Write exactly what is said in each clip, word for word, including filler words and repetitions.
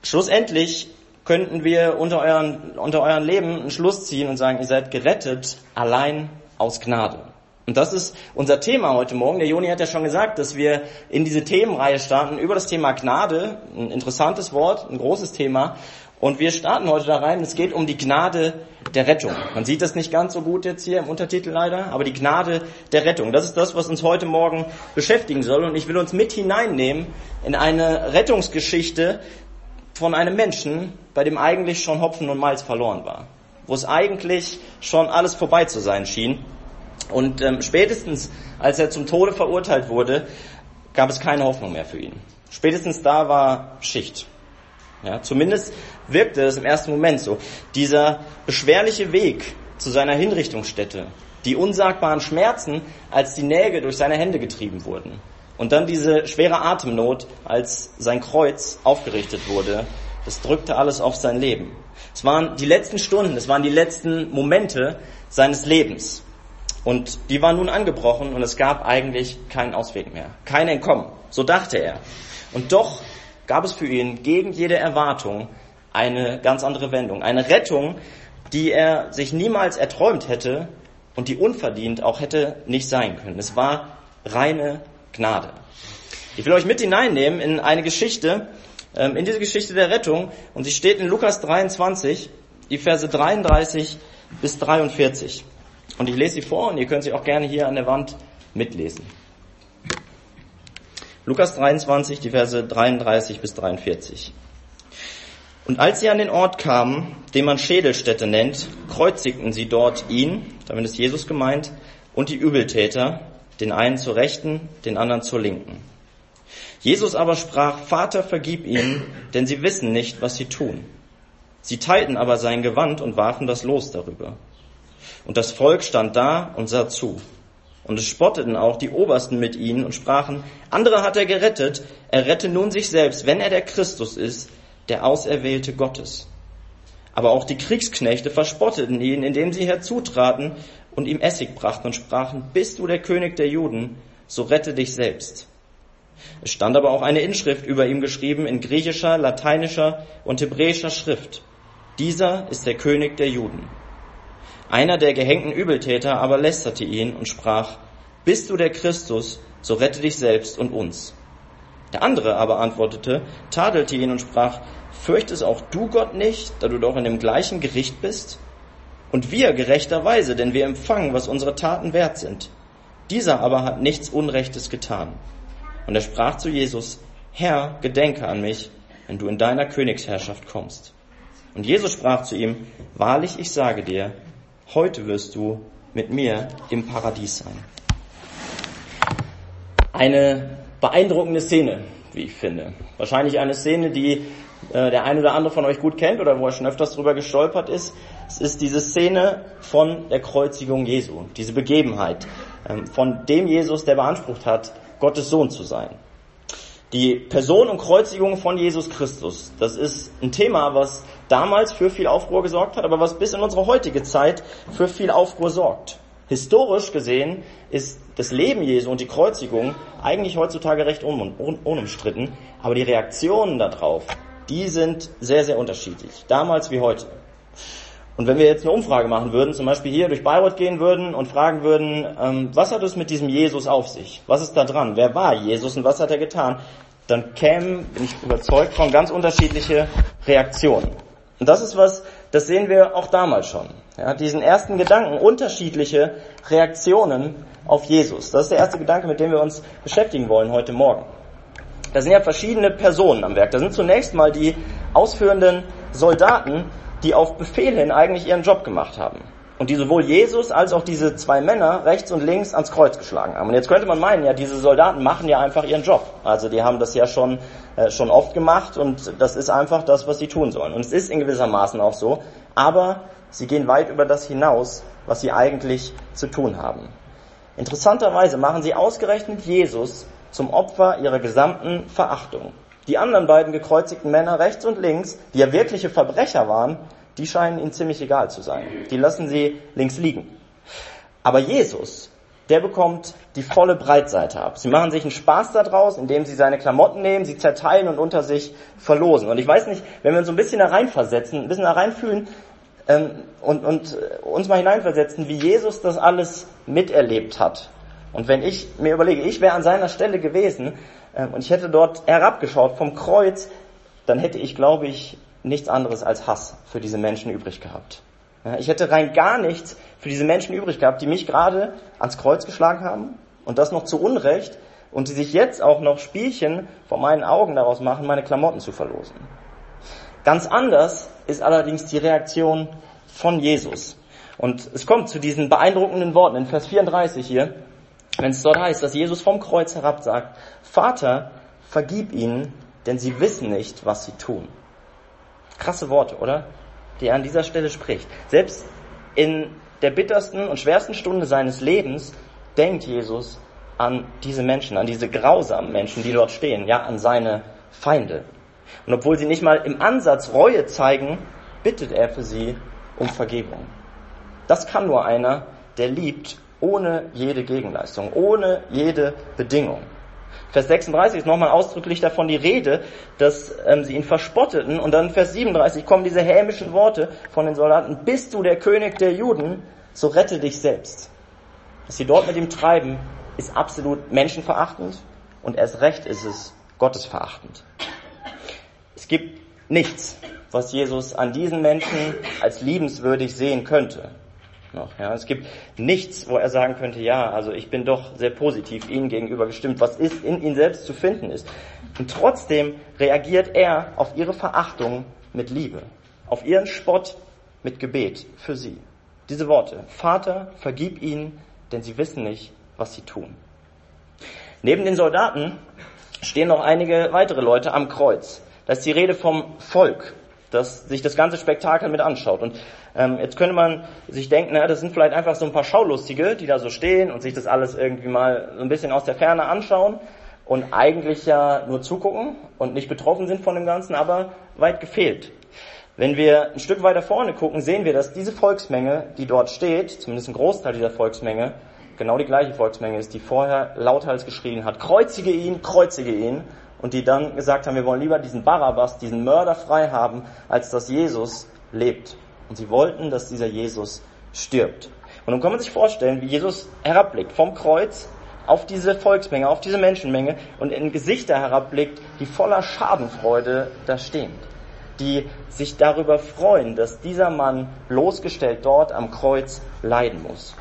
Schlussendlich könnten wir unter euren, unter euren Leben einen Schluss ziehen und sagen, ihr seid gerettet allein aus Gnade. Und das ist unser Thema heute Morgen. Der Joni hat ja schon gesagt, dass wir in diese Themenreihe starten über das Thema Gnade. Ein interessantes Wort, ein großes Thema. Und wir starten heute da rein. Es geht um die Gnade der Rettung. Man sieht das nicht ganz so gut jetzt hier im Untertitel leider, aber die Gnade der Rettung. Das ist das, was uns heute Morgen beschäftigen soll. Und ich will uns mit hineinnehmen in eine Rettungsgeschichte von einem Menschen, bei dem eigentlich schon Hopfen und Malz verloren war. Wo es eigentlich schon alles vorbei zu sein schien. Und ähm, spätestens, als er zum Tode verurteilt wurde, gab es keine Hoffnung mehr für ihn. Spätestens da war Schicht. Ja, zumindest wirkte es im ersten Moment so. Dieser beschwerliche Weg zu seiner Hinrichtungsstätte, die unsagbaren Schmerzen, als die Nägel durch seine Hände getrieben wurden. Und dann diese schwere Atemnot, als sein Kreuz aufgerichtet wurde, das drückte alles auf sein Leben. Es waren die letzten Stunden, es waren die letzten Momente seines Lebens. Und die waren nun angebrochen und es gab eigentlich keinen Ausweg mehr, kein Entkommen. So dachte er. Und doch gab es für ihn gegen jede Erwartung eine ganz andere Wendung. Eine Rettung, die er sich niemals erträumt hätte und die unverdient auch hätte nicht sein können. Es war reine Gnade. Ich will euch mit hineinnehmen in eine Geschichte, in diese Geschichte der Rettung. Und sie steht in Lukas dreiundzwanzig, die Verse dreiunddreißig bis dreiundvierzig. Und ich lese sie vor und ihr könnt sie auch gerne hier an der Wand mitlesen. Lukas dreiundzwanzig, die Verse dreiunddreißig bis dreiundvierzig. Und als sie an den Ort kamen, den man Schädelstätte nennt, kreuzigten sie dort ihn, damit ist Jesus gemeint, und die Übeltäter, den einen zur Rechten, den anderen zur Linken. Jesus aber sprach, Vater, vergib ihnen, denn sie wissen nicht, was sie tun. Sie teilten aber sein Gewand und warfen das Los darüber. Und das Volk stand da und sah zu. Und es spotteten auch die Obersten mit ihnen und sprachen, andere hat er gerettet, er rette nun sich selbst, wenn er der Christus ist, der Auserwählte Gottes. Aber auch die Kriegsknechte verspotteten ihn, indem sie herzutraten und ihm Essig brachten und sprachen, bist du der König der Juden, so rette dich selbst. Es stand aber auch eine Inschrift über ihm geschrieben in griechischer, lateinischer und hebräischer Schrift. Dieser ist der König der Juden. Einer der gehängten Übeltäter aber lästerte ihn und sprach, bist du der Christus, so rette dich selbst und uns. Der andere aber antwortete, tadelte ihn und sprach, fürchtest auch du Gott nicht, da du doch in dem gleichen Gericht bist? Und wir gerechterweise, denn wir empfangen, was unsere Taten wert sind. Dieser aber hat nichts Unrechtes getan. Und er sprach zu Jesus, Herr, gedenke an mich, wenn du in deiner Königsherrschaft kommst. Und Jesus sprach zu ihm, wahrlich, ich sage dir, heute wirst du mit mir im Paradies sein. Eine beeindruckende Szene, wie ich finde. Wahrscheinlich eine Szene, die äh, der eine oder andere von euch gut kennt oder wo er schon öfters drüber gestolpert ist. Es ist diese Szene von der Kreuzigung Jesu, diese Begebenheit ähm, von dem Jesus, der beansprucht hat, Gottes Sohn zu sein. Die Person und Kreuzigung von Jesus Christus, das ist ein Thema, was damals für viel Aufruhr gesorgt hat, aber was bis in unsere heutige Zeit für viel Aufruhr sorgt. Historisch gesehen ist das Leben Jesu und die Kreuzigung eigentlich heutzutage recht un- un- unumstritten, aber die Reaktionen darauf, die sind sehr, sehr unterschiedlich, damals wie heute. Und wenn wir jetzt eine Umfrage machen würden, zum Beispiel hier durch Bayreuth gehen würden und fragen würden, ähm, was hat es mit diesem Jesus auf sich? Was ist da dran? Wer war Jesus und was hat er getan? Dann kämen, bin ich überzeugt, von ganz unterschiedliche Reaktionen. Und das ist was, das sehen wir auch damals schon. Ja, diesen ersten Gedanken, unterschiedliche Reaktionen auf Jesus. Das ist der erste Gedanke, mit dem wir uns beschäftigen wollen heute Morgen. Da sind ja verschiedene Personen am Werk. Da sind zunächst mal die ausführenden Soldaten, die auf Befehl hin eigentlich ihren Job gemacht haben. Und die sowohl Jesus als auch diese zwei Männer rechts und links ans Kreuz geschlagen haben. Und jetzt könnte man meinen, ja, diese Soldaten machen ja einfach ihren Job. Also die haben das ja schon äh, schon oft gemacht und das ist einfach das, was sie tun sollen. Und es ist in gewissermaßen auch so, aber sie gehen weit über das hinaus, was sie eigentlich zu tun haben. Interessanterweise machen sie ausgerechnet Jesus zum Opfer ihrer gesamten Verachtung. Die anderen beiden gekreuzigten Männer rechts und links, die ja wirkliche Verbrecher waren, die scheinen ihnen ziemlich egal zu sein. Die lassen sie links liegen. Aber Jesus, der bekommt die volle Breitseite ab. Sie machen sich einen Spaß daraus, indem sie seine Klamotten nehmen, sie zerteilen und unter sich verlosen. Und ich weiß nicht, wenn wir uns so ein bisschen da reinversetzen, ein bisschen da reinfühlen ähm, und, und uns mal hineinversetzen, wie Jesus das alles miterlebt hat. Und wenn ich mir überlege, ich wäre an seiner Stelle gewesen ähm, und ich hätte dort herabgeschaut vom Kreuz, dann hätte ich, glaube ich, nichts anderes als Hass für diese Menschen übrig gehabt. Ja, ich hätte rein gar nichts für diese Menschen übrig gehabt, die mich gerade ans Kreuz geschlagen haben und das noch zu Unrecht und die sich jetzt auch noch Spielchen vor meinen Augen daraus machen, meine Klamotten zu verlosen. Ganz anders ist allerdings die Reaktion von Jesus. Und es kommt zu diesen beeindruckenden Worten in Vers vierunddreißig hier, wenn es dort heißt, dass Jesus vom Kreuz herab sagt, Vater, vergib ihnen, denn sie wissen nicht, was sie tun. Krasse Worte, oder? Die er an dieser Stelle spricht. Selbst in der bittersten und schwersten Stunde seines Lebens denkt Jesus an diese Menschen, an diese grausamen Menschen, die dort stehen, ja, an seine Feinde. Und obwohl sie nicht mal im Ansatz Reue zeigen, bittet er für sie um Vergebung. Das kann nur einer, der liebt, ohne jede Gegenleistung, ohne jede Bedingung. Vers sechsunddreißig ist nochmal ausdrücklich davon die Rede, dass ähm, sie ihn verspotteten. Und dann in Vers siebenunddreißig kommen diese hämischen Worte von den Soldaten. Bist du der König der Juden, so rette dich selbst. Was sie dort mit ihm treiben, ist absolut menschenverachtend und erst recht ist es gottesverachtend. Es gibt nichts, was Jesus an diesen Menschen als liebenswürdig sehen könnte. Noch, ja. Es gibt nichts, wo er sagen könnte, ja, also ich bin doch sehr positiv ihnen gegenüber gestimmt, was ist in ihnen selbst zu finden ist. Und trotzdem reagiert er auf ihre Verachtung mit Liebe, auf ihren Spott mit Gebet für sie. Diese Worte, Vater, vergib ihnen, denn sie wissen nicht, was sie tun. Neben den Soldaten stehen noch einige weitere Leute am Kreuz. Da ist die Rede vom Volk, das sich das ganze Spektakel mit anschaut. Und ähm, jetzt könnte man sich denken, na, das sind vielleicht einfach so ein paar Schaulustige, die da so stehen und sich das alles irgendwie mal so ein bisschen aus der Ferne anschauen und eigentlich ja nur zugucken und nicht betroffen sind von dem Ganzen, aber weit gefehlt. Wenn wir ein Stück weiter vorne gucken, sehen wir, dass diese Volksmenge, die dort steht, zumindest ein Großteil dieser Volksmenge, genau die gleiche Volksmenge ist, die vorher lauthals geschrien hat, kreuzige ihn, kreuzige ihn, und die dann gesagt haben, wir wollen lieber diesen Barabbas, diesen Mörder frei haben, als dass Jesus lebt. Und sie wollten, dass dieser Jesus stirbt. Und nun kann man sich vorstellen, wie Jesus herabblickt vom Kreuz auf diese Volksmenge, auf diese Menschenmenge und in Gesichter herabblickt, die voller Schadenfreude da stehen. Die sich darüber freuen, dass dieser Mann bloßgestellt dort am Kreuz leiden muss.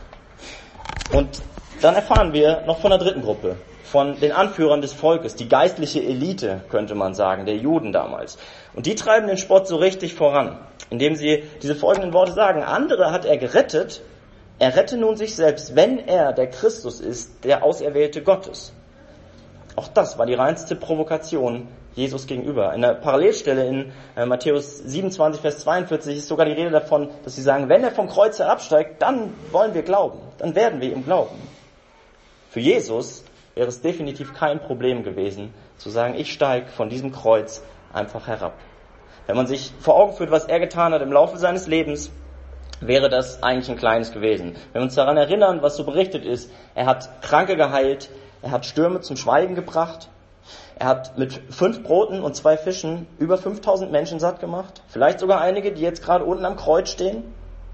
Und dann erfahren wir noch von der dritten Gruppe, von den Anführern des Volkes, die geistliche Elite, könnte man sagen, der Juden damals. Und die treiben den Spott so richtig voran, indem sie diese folgenden Worte sagen. Andere hat er gerettet, er rette nun sich selbst, wenn er der Christus ist, der Auserwählte Gottes. Auch das war die reinste Provokation Jesus gegenüber. In der Parallelstelle in äh, Matthäus siebenundzwanzig, Vers zweiundvierzig ist sogar die Rede davon, dass sie sagen, wenn er vom Kreuz herabsteigt, dann wollen wir glauben, dann werden wir ihm glauben. Für Jesus wäre es definitiv kein Problem gewesen, zu sagen, ich steige von diesem Kreuz einfach herab. Wenn man sich vor Augen führt, was er getan hat im Laufe seines Lebens, wäre das eigentlich ein kleines gewesen. Wenn wir uns daran erinnern, was so berichtet ist, er hat Kranke geheilt, er hat Stürme zum Schweigen gebracht, er hat mit fünf Broten und zwei Fischen über fünftausend Menschen satt gemacht, vielleicht sogar einige, die jetzt gerade unten am Kreuz stehen,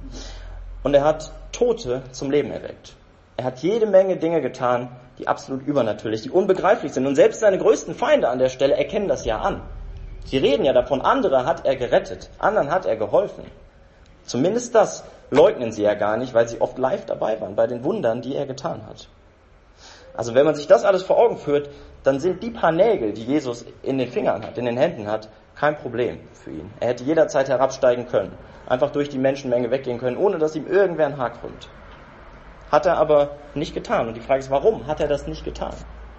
und er hat Tote zum Leben erweckt. Er hat jede Menge Dinge getan, die absolut übernatürlich, die unbegreiflich sind. Und selbst seine größten Feinde an der Stelle erkennen das ja an. Sie reden ja davon, andere hat er gerettet, anderen hat er geholfen. Zumindest das leugnen sie ja gar nicht, weil sie oft live dabei waren bei den Wundern, die er getan hat. Also wenn man sich das alles vor Augen führt, dann sind die paar Nägel, die Jesus in den Fingern hat, in den Händen hat, kein Problem für ihn. Er hätte jederzeit herabsteigen können, einfach durch die Menschenmenge weggehen können, ohne dass ihm irgendwer ein Haar krümmt. Hat er aber nicht getan. Und die Frage ist, warum hat er das nicht getan?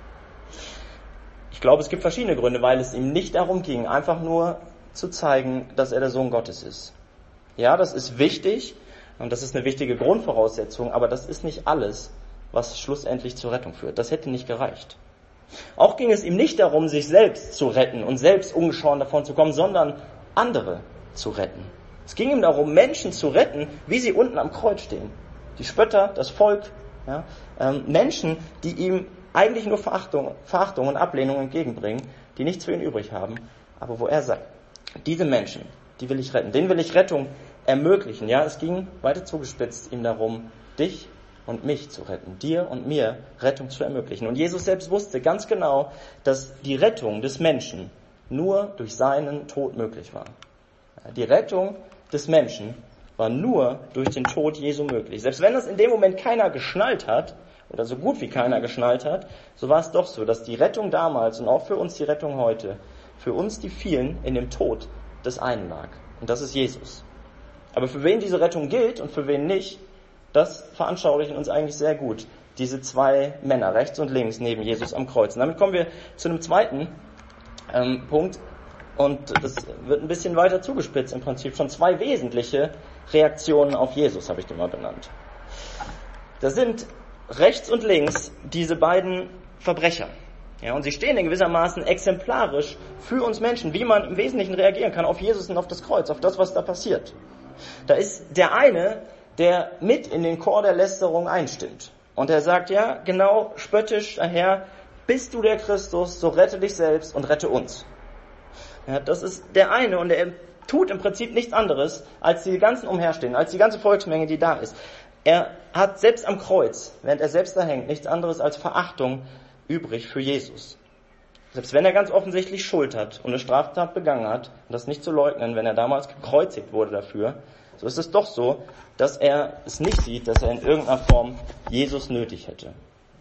Ich glaube, es gibt verschiedene Gründe, weil es ihm nicht darum ging, einfach nur zu zeigen, dass er der Sohn Gottes ist. Ja, das ist wichtig und das ist eine wichtige Grundvoraussetzung, aber das ist nicht alles, was schlussendlich zur Rettung führt. Das hätte nicht gereicht. Auch ging es ihm nicht darum, sich selbst zu retten und selbst ungeschoren davon zu kommen, sondern andere zu retten. Es ging ihm darum, Menschen zu retten, wie sie unten am Kreuz stehen. Die Spötter, das Volk, Ja? Ähm, Menschen, die ihm eigentlich nur Verachtung, Verachtung und Ablehnung entgegenbringen, die nichts für ihn übrig haben, aber wo er sagt, diese Menschen, die will ich retten, denen will ich Rettung ermöglichen. Ja, es ging weiter zugespitzt ihm darum, dich und mich zu retten, dir und mir Rettung zu ermöglichen. Und Jesus selbst wusste ganz genau, dass die Rettung des Menschen nur durch seinen Tod möglich war. Die Rettung des Menschen war nur durch den Tod Jesu möglich. Selbst wenn das in dem Moment keiner geschnallt hat, oder so gut wie keiner geschnallt hat, so war es doch so, dass die Rettung damals und auch für uns die Rettung heute, für uns die vielen in dem Tod des einen lag. Und das ist Jesus. Aber für wen diese Rettung gilt und für wen nicht, das veranschaulichen uns eigentlich sehr gut diese zwei Männer, rechts und links neben Jesus am Kreuz. Und damit kommen wir zu einem zweiten ähm, Punkt. Und das wird ein bisschen weiter zugespitzt im Prinzip. Schon zwei wesentliche Reaktionen auf Jesus, habe ich die mal benannt. Das sind rechts und links diese beiden Verbrecher. Ja, und sie stehen in gewissermaßen exemplarisch für uns Menschen, wie man im Wesentlichen reagieren kann auf Jesus und auf das Kreuz, auf das, was da passiert. Da ist der eine, der mit in den Chor der Lästerung einstimmt. Und er sagt, ja, genau, spöttisch daher, bist du der Christus, so rette dich selbst und rette uns. Ja, das ist der eine und er tut im Prinzip nichts anderes, als die ganzen umherstehen, als die ganze Volksmenge, die da ist. Er hat selbst am Kreuz, während er selbst da hängt, nichts anderes als Verachtung übrig für Jesus. Selbst wenn er ganz offensichtlich Schuld hat und eine Straftat begangen hat, und das nicht zu leugnen, wenn er damals gekreuzigt wurde dafür, so ist es doch so, dass er es nicht sieht, dass er in irgendeiner Form Jesus nötig hätte.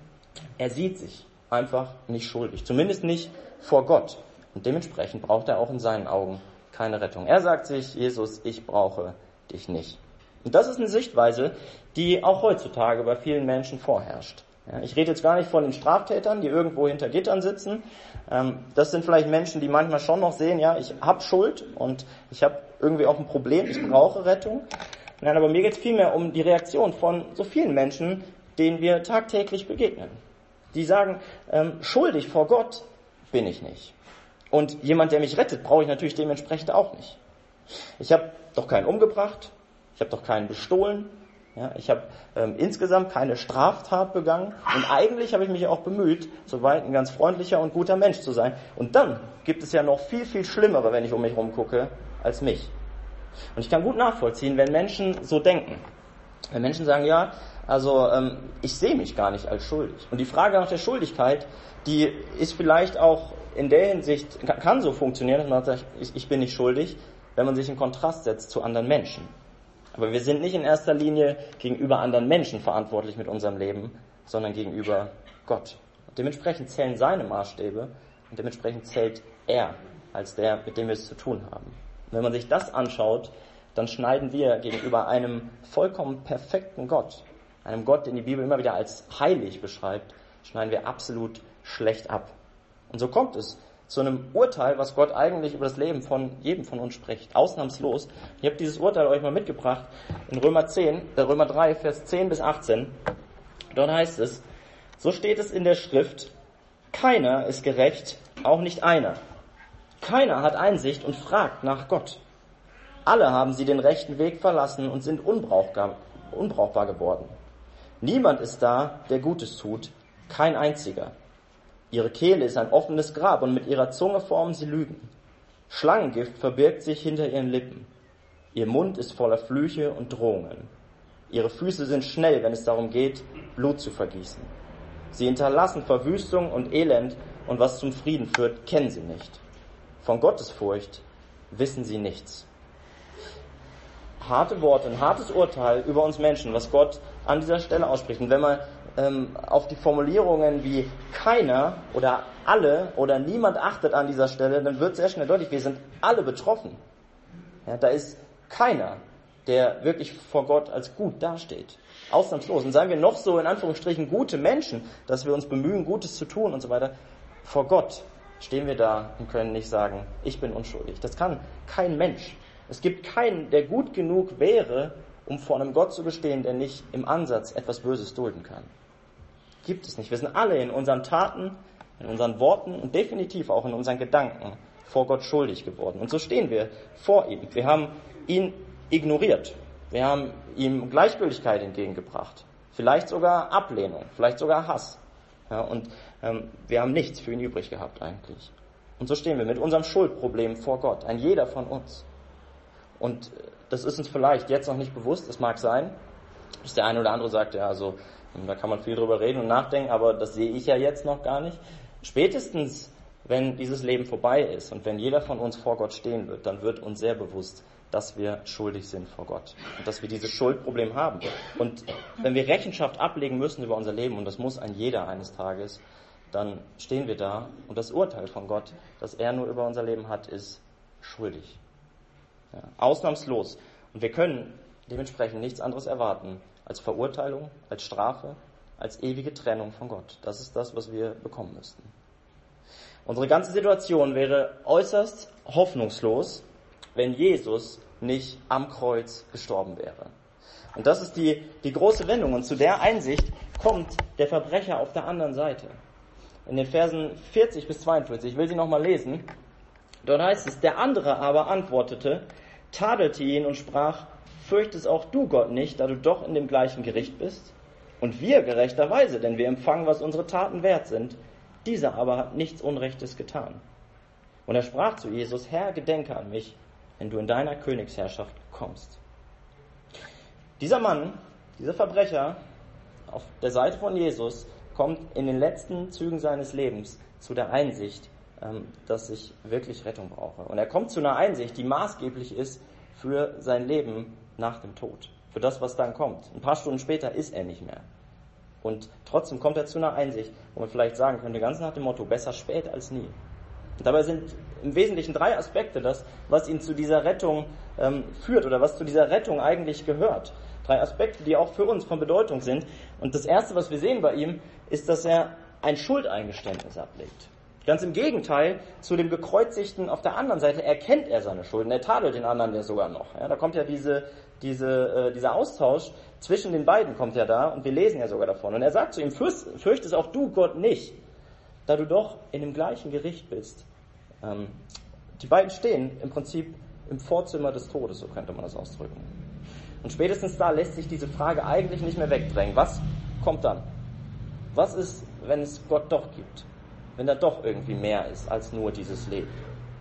Er sieht sich einfach nicht schuldig, zumindest nicht vor Gott. Und dementsprechend braucht er auch in seinen Augen keine Rettung. Er sagt sich, Jesus, ich brauche dich nicht. Und das ist eine Sichtweise, die auch heutzutage bei vielen Menschen vorherrscht. Ja, ich rede jetzt gar nicht von den Straftätern, die irgendwo hinter Gittern sitzen. Ähm, das sind vielleicht Menschen, die manchmal schon noch sehen, ja, ich habe Schuld und ich habe irgendwie auch ein Problem, ich brauche Rettung. Nein, aber mir geht es vielmehr um die Reaktion von so vielen Menschen, denen wir tagtäglich begegnen. Die sagen, ähm, schuldig vor Gott bin ich nicht. Und jemand, der mich rettet, brauche ich natürlich dementsprechend auch nicht. Ich habe doch keinen umgebracht, ich habe doch keinen bestohlen, ja, ich habe ähm, insgesamt keine Straftat begangen und eigentlich habe ich mich auch bemüht, soweit ein ganz freundlicher und guter Mensch zu sein. Und dann gibt es ja noch viel, viel Schlimmere, wenn ich um mich rumgucke, als mich. Und ich kann gut nachvollziehen, wenn Menschen so denken. Wenn Menschen sagen, ja, also ähm, ich sehe mich gar nicht als schuldig. Und die Frage nach der Schuldigkeit, die ist vielleicht auch in der Hinsicht, kann so funktionieren, dass man sagt, ich, ich bin nicht schuldig, wenn man sich in Kontrast setzt zu anderen Menschen. Aber wir sind nicht in erster Linie gegenüber anderen Menschen verantwortlich mit unserem Leben, sondern gegenüber Gott. Und dementsprechend zählen seine Maßstäbe und dementsprechend zählt er als der, mit dem wir es zu tun haben. Und wenn man sich das anschaut, dann schneiden wir gegenüber einem vollkommen perfekten Gott, einem Gott, den die Bibel immer wieder als heilig beschreibt, schneiden wir absolut schlecht ab. Und so kommt es zu einem Urteil, was Gott eigentlich über das Leben von jedem von uns spricht. Ausnahmslos. Ich habe dieses Urteil euch mal mitgebracht in Römer zehn, äh Römer drei, Vers zehn bis achtzehn. Dort heißt es, so steht es in der Schrift, keiner ist gerecht, auch nicht einer. Keiner hat Einsicht und fragt nach Gott. Alle haben sie den rechten Weg verlassen und sind unbrauchbar, unbrauchbar geworden. Niemand ist da, der Gutes tut, kein einziger. Ihre Kehle ist ein offenes Grab und mit ihrer Zunge formen sie Lügen. Schlangengift verbirgt sich hinter ihren Lippen. Ihr Mund ist voller Flüche und Drohungen. Ihre Füße sind schnell, wenn es darum geht, Blut zu vergießen. Sie hinterlassen Verwüstung und Elend und was zum Frieden führt, kennen sie nicht. Von Gottesfurcht wissen sie nichts. Harte Worte, ein hartes Urteil über uns Menschen, was Gott an dieser Stelle ausspricht. Und wenn man ähm, auf die Formulierungen wie keiner oder alle oder niemand achtet an dieser Stelle, dann wird sehr schnell deutlich, wir sind alle betroffen. Ja, da ist keiner, der wirklich vor Gott als gut dasteht. Ausnahmslos. Und seien wir noch so in Anführungsstrichen gute Menschen, dass wir uns bemühen, Gutes zu tun und so weiter, vor Gott stehen wir da und können nicht sagen, ich bin unschuldig. Das kann kein Mensch. Es gibt keinen, der gut genug wäre, um vor einem Gott zu bestehen, der nicht im Ansatz etwas Böses dulden kann. Gibt es nicht. Wir sind alle in unseren Taten, in unseren Worten und definitiv auch in unseren Gedanken vor Gott schuldig geworden. Und so stehen wir vor ihm. Wir haben ihn ignoriert. Wir haben ihm Gleichgültigkeit entgegengebracht. vielleicht sogar Ablehnung, vielleicht sogar Hass. Ja, und ähm, wir haben nichts für ihn übrig gehabt eigentlich. Und so stehen wir mit unserem Schuldproblem vor Gott, ein jeder von uns. Und das ist uns vielleicht jetzt noch nicht bewusst, es mag sein, dass der eine oder andere sagt, ja, also da kann man viel drüber reden und nachdenken, aber das sehe ich ja jetzt noch gar nicht. Spätestens, wenn dieses Leben vorbei ist und wenn jeder von uns vor Gott stehen wird, dann wird uns sehr bewusst, dass wir schuldig sind vor Gott und dass wir dieses Schuldproblem haben. Und wenn wir Rechenschaft ablegen müssen über unser Leben, und das muss ein jeder eines Tages, dann stehen wir da und das Urteil von Gott, das er nur über unser Leben hat, ist schuldig. Ja, ausnahmslos. Und wir können dementsprechend nichts anderes erwarten als Verurteilung, als Strafe, als ewige Trennung von Gott. Das ist das, was wir bekommen müssten. Unsere ganze Situation wäre äußerst hoffnungslos, wenn Jesus nicht am Kreuz gestorben wäre. Und das ist die, die große Wendung. Und zu der Einsicht kommt der Verbrecher auf der anderen Seite. In den Versen vierzig bis zweiundvierzig, ich will sie nochmal lesen. Dort heißt es, der andere aber antwortete, tadelte ihn und sprach, fürchtest auch du Gott nicht, da du doch in dem gleichen Gericht bist? Und wir gerechterweise, denn wir empfangen, was unsere Taten wert sind. Dieser aber hat nichts Unrechtes getan. Und er sprach zu Jesus, Herr, gedenke an mich, wenn du in deiner Königsherrschaft kommst. Dieser Mann, dieser Verbrecher auf der Seite von Jesus, kommt in den letzten Zügen seines Lebens zu der Einsicht, dass ich wirklich Rettung brauche. Und er kommt zu einer Einsicht, die maßgeblich ist für sein Leben nach dem Tod. Für das, was dann kommt. Ein paar Stunden später ist er nicht mehr. Und trotzdem kommt er zu einer Einsicht, wo man vielleicht sagen könnte, ganz nach dem Motto, besser spät als nie. Und dabei sind im Wesentlichen drei Aspekte das, was ihn zu dieser Rettung ähm, führt oder was zu dieser Rettung eigentlich gehört. Drei Aspekte, die auch für uns von Bedeutung sind. Und das Erste, was wir sehen bei ihm, ist, dass er ein Schuldeingeständnis ablegt. Ganz im Gegenteil zu dem Gekreuzigten auf der anderen Seite erkennt er seine Schulden. Er tadelt den anderen ja sogar noch. Ja, da kommt ja diese, diese, äh, dieser Austausch zwischen den beiden kommt ja da und wir lesen ja sogar davon. Und er sagt zu ihm, Fürcht, fürchtest auch du Gott nicht, da du doch in dem gleichen Gericht bist. Ähm, die beiden stehen im Prinzip im Vorzimmer des Todes, so könnte man das ausdrücken. Und spätestens da lässt sich diese Frage eigentlich nicht mehr wegdrängen. Was kommt dann? Was ist, wenn es Gott doch gibt? Wenn da doch irgendwie mehr ist als nur dieses Leben.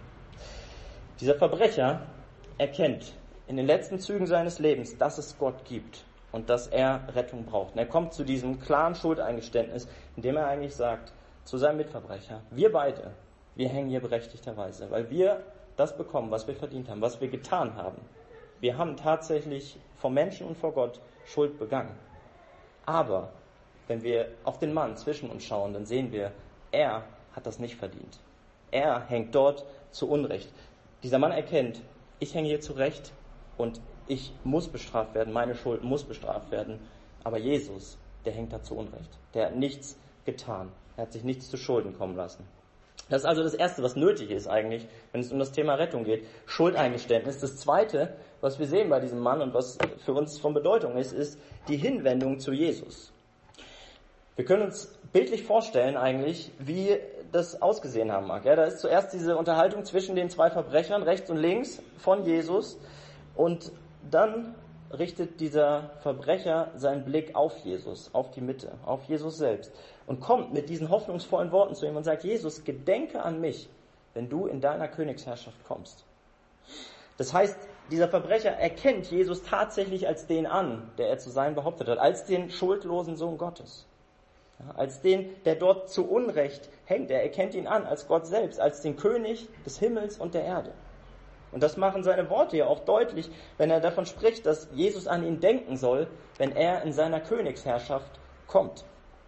Dieser Verbrecher erkennt in den letzten Zügen seines Lebens, dass es Gott gibt und dass er Rettung braucht. Und er kommt zu diesem klaren Schuldeingeständnis, indem er eigentlich sagt zu seinem Mitverbrecher, wir beide, wir hängen hier berechtigterweise, weil wir das bekommen, was wir verdient haben, was wir getan haben. Wir haben tatsächlich vor Menschen und vor Gott Schuld begangen. Aber wenn wir auf den Mann zwischen uns schauen, dann sehen wir, er hat das nicht verdient. Er hängt dort zu Unrecht. Dieser Mann erkennt, ich hänge hier zurecht und ich muss bestraft werden, meine Schuld muss bestraft werden. Aber Jesus, der hängt da zu Unrecht. Der hat nichts getan. Er hat sich nichts zu Schulden kommen lassen. Das ist also das Erste, was nötig ist eigentlich, wenn es um das Thema Rettung geht. Schuldeingeständnis. Das Zweite, was wir sehen bei diesem Mann und was für uns von Bedeutung ist, ist die Hinwendung zu Jesus. Wir können uns bildlich vorstellen eigentlich, wie das ausgesehen haben mag. Ja, da ist zuerst diese Unterhaltung zwischen den zwei Verbrechern, rechts und links von Jesus. Und dann richtet dieser Verbrecher seinen Blick auf Jesus, auf die Mitte, auf Jesus selbst. Und kommt mit diesen hoffnungsvollen Worten zu ihm und sagt, Jesus, gedenke an mich, wenn du in deiner Königsherrschaft kommst. Das heißt, dieser Verbrecher erkennt Jesus tatsächlich als den an, der er zu sein behauptet hat, als den schuldlosen Sohn Gottes. Ja, als den, der dort zu Unrecht hängt. Er erkennt ihn an als Gott selbst, als den König des Himmels und der Erde. Und das machen seine Worte ja auch deutlich, wenn er davon spricht, dass Jesus an ihn denken soll, wenn er in seiner Königsherrschaft kommt.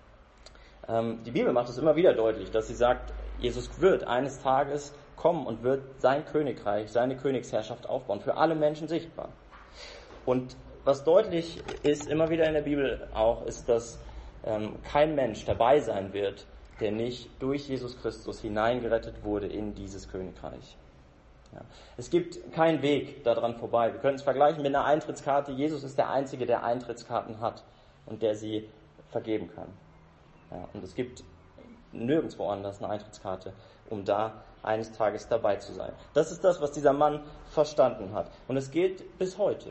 Ähm, die Bibel macht es immer wieder deutlich, dass sie sagt, Jesus wird eines Tages kommen und wird sein Königreich, seine Königsherrschaft aufbauen, für alle Menschen sichtbar. Und was deutlich ist, immer wieder in der Bibel auch, ist, dass ähm, kein Mensch dabei sein wird, der nicht durch Jesus Christus hineingerettet wurde in dieses Königreich. Ja. Es gibt keinen Weg daran vorbei. Wir können es vergleichen mit einer Eintrittskarte. Jesus ist der Einzige, der Eintrittskarten hat und der sie vergeben kann. Ja, und es gibt nirgendwo anders eine Eintrittskarte, um da eines Tages dabei zu sein. Das ist das, was dieser Mann verstanden hat. Und es gilt bis heute.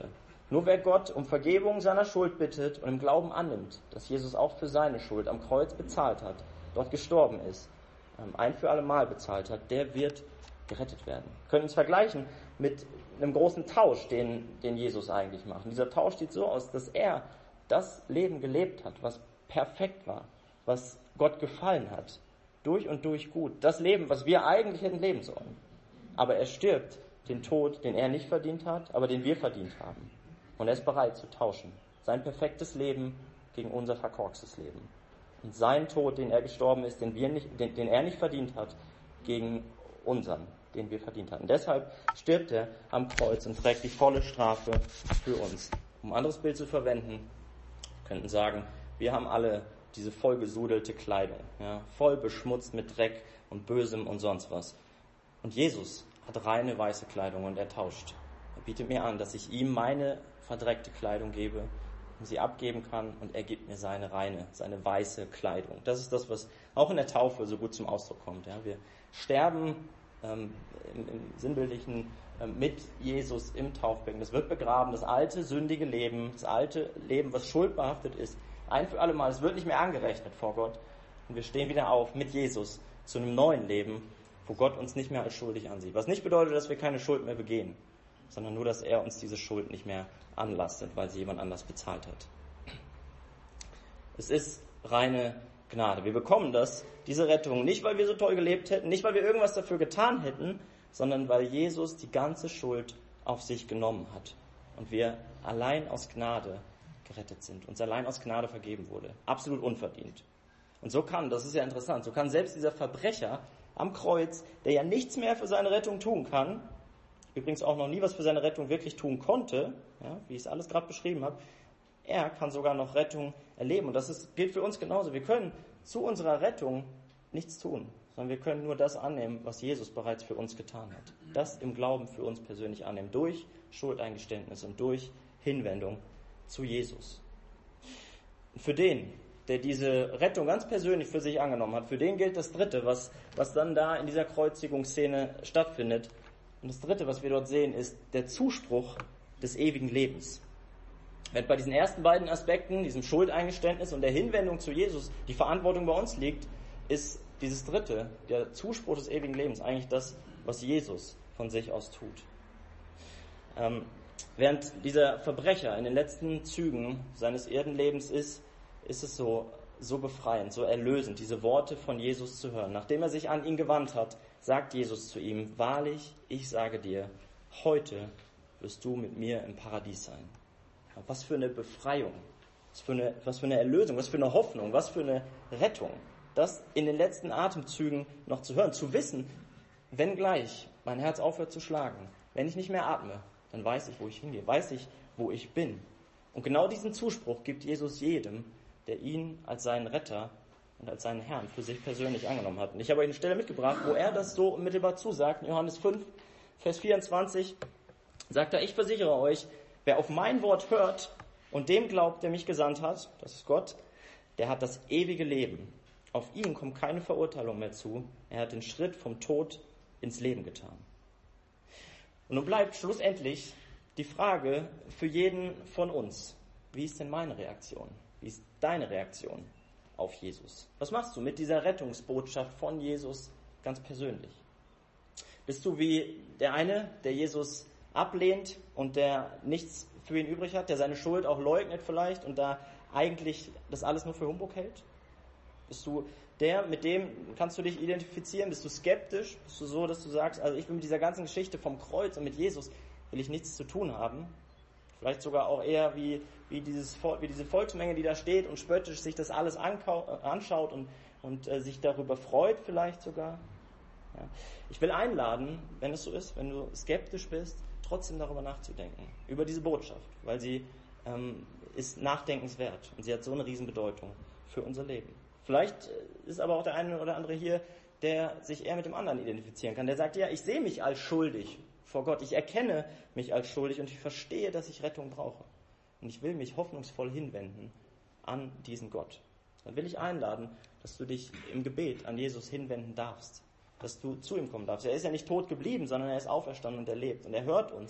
Nur wer Gott um Vergebung seiner Schuld bittet und im Glauben annimmt, dass Jesus auch für seine Schuld am Kreuz bezahlt hat, dort gestorben ist, ein für alle Mal bezahlt hat, der wird gerettet werden. Wir können uns vergleichen mit einem großen Tausch, den, den Jesus eigentlich macht. Und dieser Tausch sieht so aus, dass er das Leben gelebt hat, was perfekt war, was Gott gefallen hat, durch und durch gut. Das Leben, was wir eigentlich hätten leben sollen. Aber er stirbt den Tod, den er nicht verdient hat, aber den wir verdient haben. Und er ist bereit zu tauschen. Sein perfektes Leben gegen unser verkorkstes Leben. Und sein Tod, den er gestorben ist, den, wir nicht, den, den er nicht verdient hat, gegen unseren, den wir verdient hatten. Deshalb stirbt er am Kreuz und trägt die volle Strafe für uns. Um ein anderes Bild zu verwenden, wir könnten sagen, wir haben alle diese vollgesudelte Kleidung, ja, voll beschmutzt mit Dreck und Bösem und sonst was. Und Jesus hat reine weiße Kleidung und er tauscht. Er bietet mir an, dass ich ihm meine verdreckte Kleidung gebe und sie abgeben kann und er gibt mir seine reine, seine weiße Kleidung. Das ist das, was auch in der Taufe so gut zum Ausdruck kommt. Ja. Wir sterben ähm, im, im Sinnbildlichen ähm, mit Jesus im Taufbecken. Das wird begraben, das alte sündige Leben, das alte Leben, was schuldbehaftet ist, ein für alle Mal. Es wird nicht mehr angerechnet vor Gott. Und wir stehen wieder auf mit Jesus zu einem neuen Leben, wo Gott uns nicht mehr als schuldig ansieht. Was nicht bedeutet, dass wir keine Schuld mehr begehen, sondern nur, dass er uns diese Schuld nicht mehr anlastet, weil sie jemand anders bezahlt hat. Es ist reine Gnade. Wir bekommen das, diese Rettung, nicht weil wir so toll gelebt hätten, nicht weil wir irgendwas dafür getan hätten, sondern weil Jesus die ganze Schuld auf sich genommen hat und wir allein aus Gnade gerettet sind, uns allein aus Gnade vergeben wurde. Absolut unverdient. Und so kann, das ist ja interessant, so kann selbst dieser Verbrecher am Kreuz, der ja nichts mehr für seine Rettung tun kann, übrigens auch noch nie was für seine Rettung wirklich tun konnte, ja, wie ich es alles gerade beschrieben habe, er kann sogar noch Rettung erleben. Und das ist, gilt für uns genauso. Wir können zu unserer Rettung nichts tun, sondern wir können nur das annehmen, was Jesus bereits für uns getan hat. Das im Glauben für uns persönlich annehmen, durch Schuldeingeständnis und durch Hinwendung zu Jesus. Und für den, der diese Rettung ganz persönlich für sich angenommen hat, für den gilt das Dritte, was, was dann da in dieser Kreuzigungsszene stattfindet. Und das Dritte, was wir dort sehen, ist der Zuspruch des ewigen Lebens. Wenn bei diesen ersten beiden Aspekten, diesem Schuldeingeständnis und der Hinwendung zu Jesus, die Verantwortung bei uns liegt, ist dieses Dritte, der Zuspruch des ewigen Lebens, eigentlich das, was Jesus von sich aus tut. Ähm, während dieser Verbrecher in den letzten Zügen seines Erdenlebens ist, ist es so, so befreiend, so erlösend, diese Worte von Jesus zu hören. Nachdem er sich an ihn gewandt hat, sagt Jesus zu ihm, wahrlich, ich sage dir, heute wirst du mit mir im Paradies sein. Was für eine Befreiung, was für eine, was für eine Erlösung, was für eine Hoffnung, was für eine Rettung. Das in den letzten Atemzügen noch zu hören, zu wissen, wenn gleich mein Herz aufhört zu schlagen, wenn ich nicht mehr atme, dann weiß ich, wo ich hingehe, weiß ich, wo ich bin. Und genau diesen Zuspruch gibt Jesus jedem, der ihn als seinen Retter und als seinen Herrn für sich persönlich angenommen hat. Und ich habe euch eine Stelle mitgebracht, wo er das so unmittelbar zusagt. In Johannes fünf, Vers vierundzwanzig sagt er, ich versichere euch, wer auf mein Wort hört und dem glaubt, der mich gesandt hat, das ist Gott, der hat das ewige Leben. Auf ihn kommt keine Verurteilung mehr zu. Er hat den Schritt vom Tod ins Leben getan. Und nun bleibt schlussendlich die Frage für jeden von uns. Wie ist denn meine Reaktion? Wie ist deine Reaktion auf Jesus? Was machst du mit dieser Rettungsbotschaft von Jesus ganz persönlich? Bist du wie der eine, der Jesus ablehnt und der nichts für ihn übrig hat, der seine Schuld auch leugnet vielleicht und da eigentlich das alles nur für Humbug hält? Bist du der, mit dem kannst du dich identifizieren? Bist du skeptisch? Bist du so, dass du sagst, also ich will mit dieser ganzen Geschichte vom Kreuz und mit Jesus will ich nichts zu tun haben? Vielleicht sogar auch eher wie, wie, dieses, wie diese Volksmenge, die da steht und spöttisch sich das alles ankau- anschaut und, und äh, sich darüber freut vielleicht sogar. Ja. Ich will einladen, wenn es so ist, wenn du skeptisch bist, trotzdem darüber nachzudenken, über diese Botschaft, weil sie ähm, ist nachdenkenswert und sie hat so eine Riesenbedeutung für unser Leben. Vielleicht ist aber auch der eine oder andere hier, der sich eher mit dem anderen identifizieren kann, der sagt, ja, ich sehe mich als schuldig vor Gott, ich erkenne mich als schuldig und ich verstehe, dass ich Rettung brauche. Und ich will mich hoffnungsvoll hinwenden an diesen Gott. Dann will ich einladen, dass du dich im Gebet an Jesus hinwenden darfst, dass du zu ihm kommen darfst. Er ist ja nicht tot geblieben, sondern er ist auferstanden und er lebt. Und er hört uns,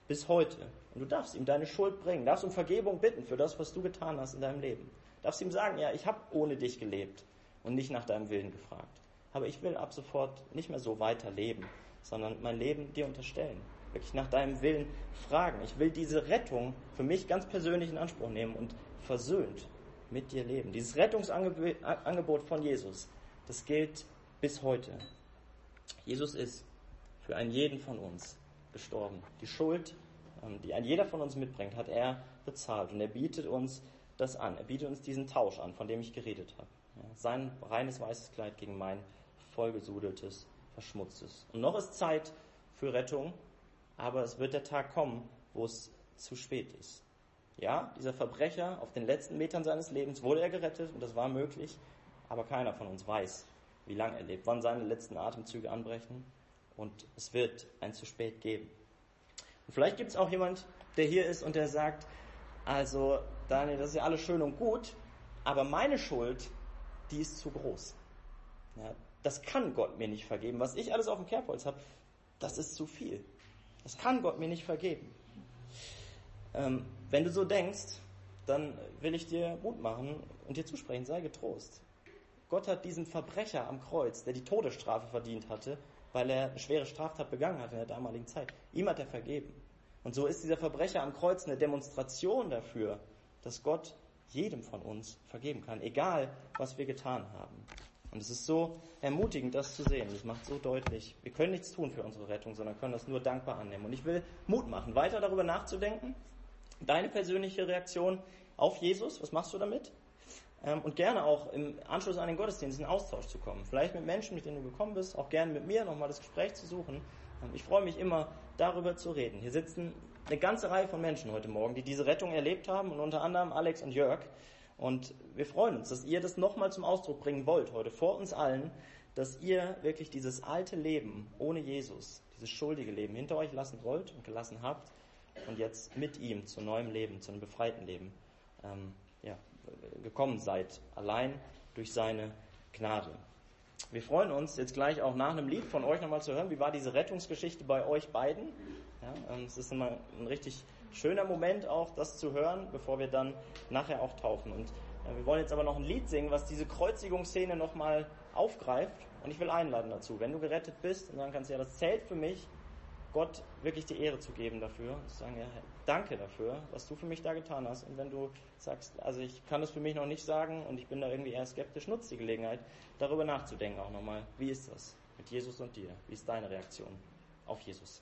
bis heute. Und du darfst ihm deine Schuld bringen, darfst um Vergebung bitten für das, was du getan hast in deinem Leben. Darfst ihm sagen, ja, ich habe ohne dich gelebt und nicht nach deinem Willen gefragt. Aber ich will ab sofort nicht mehr so weiterleben, sondern mein Leben dir unterstellen. Wirklich nach deinem Willen fragen. Ich will diese Rettung für mich ganz persönlich in Anspruch nehmen und versöhnt mit dir leben. Dieses Rettungsangebot von Jesus, das gilt bis heute. Jesus ist für einen jeden von uns gestorben. Die Schuld, die ein jeder von uns mitbringt, hat er bezahlt. Und er bietet uns das an. Er bietet uns diesen Tausch an, von dem ich geredet habe. Ja, sein reines weißes Kleid gegen mein vollgesudeltes, verschmutztes. Und noch ist Zeit für Rettung, aber es wird der Tag kommen, wo es zu spät ist. Ja, dieser Verbrecher, auf den letzten Metern seines Lebens wurde er gerettet und das war möglich, aber keiner von uns weiß, wie lange er lebt, wann seine letzten Atemzüge anbrechen, und es wird ein zu spät geben. Und vielleicht gibt es auch jemand, der hier ist und der sagt, also Daniel, das ist ja alles schön und gut, aber meine Schuld, die ist zu groß. Ja, das kann Gott mir nicht vergeben. Was ich alles auf dem Kerbholz habe, das ist zu viel. Das kann Gott mir nicht vergeben. Ähm, wenn du so denkst, dann will ich dir Mut machen und dir zusprechen, sei getrost. Gott hat diesen Verbrecher am Kreuz, der die Todesstrafe verdient hatte, weil er eine schwere Straftat begangen hat in der damaligen Zeit, ihm hat er vergeben. Und so ist dieser Verbrecher am Kreuz eine Demonstration dafür, dass Gott jedem von uns vergeben kann, egal was wir getan haben. Und es ist so ermutigend, das zu sehen. Das macht so deutlich, wir können nichts tun für unsere Rettung, sondern können das nur dankbar annehmen. Und ich will Mut machen, weiter darüber nachzudenken. Deine persönliche Reaktion auf Jesus, was machst du damit? Und gerne auch im Anschluss an den Gottesdienst in Austausch zu kommen. Vielleicht mit Menschen, mit denen du gekommen bist, auch gerne mit mir nochmal das Gespräch zu suchen. Ich freue mich immer, darüber zu reden. Hier sitzen eine ganze Reihe von Menschen heute Morgen, die diese Rettung erlebt haben, und unter anderem Alex und Jörg. Und wir freuen uns, dass ihr das nochmal zum Ausdruck bringen wollt heute vor uns allen, dass ihr wirklich dieses alte Leben ohne Jesus, dieses schuldige Leben hinter euch lassen wollt und gelassen habt und jetzt mit ihm zu neuem Leben, zu einem befreiten Leben ähm, ja, gekommen seid, allein durch seine Gnade. Wir freuen uns jetzt gleich auch nach einem Lied von euch nochmal zu hören, wie war diese Rettungsgeschichte bei euch beiden. Ja, ähm, es ist immer ein richtig schöner Moment auch, das zu hören, bevor wir dann nachher auch taufen. Und äh, wir wollen jetzt aber noch ein Lied singen, was diese Kreuzigungsszene nochmal aufgreift, und ich will einladen dazu, wenn du gerettet bist und sagen kannst, ja, das zählt für mich, Gott wirklich die Ehre zu geben dafür, und zu sagen, ja, danke dafür, was du für mich da getan hast. Und wenn du sagst, also ich kann das für mich noch nicht sagen und ich bin da irgendwie eher skeptisch, nutzt die Gelegenheit, darüber nachzudenken auch nochmal. Wie ist das mit Jesus und dir? Wie ist deine Reaktion auf Jesus?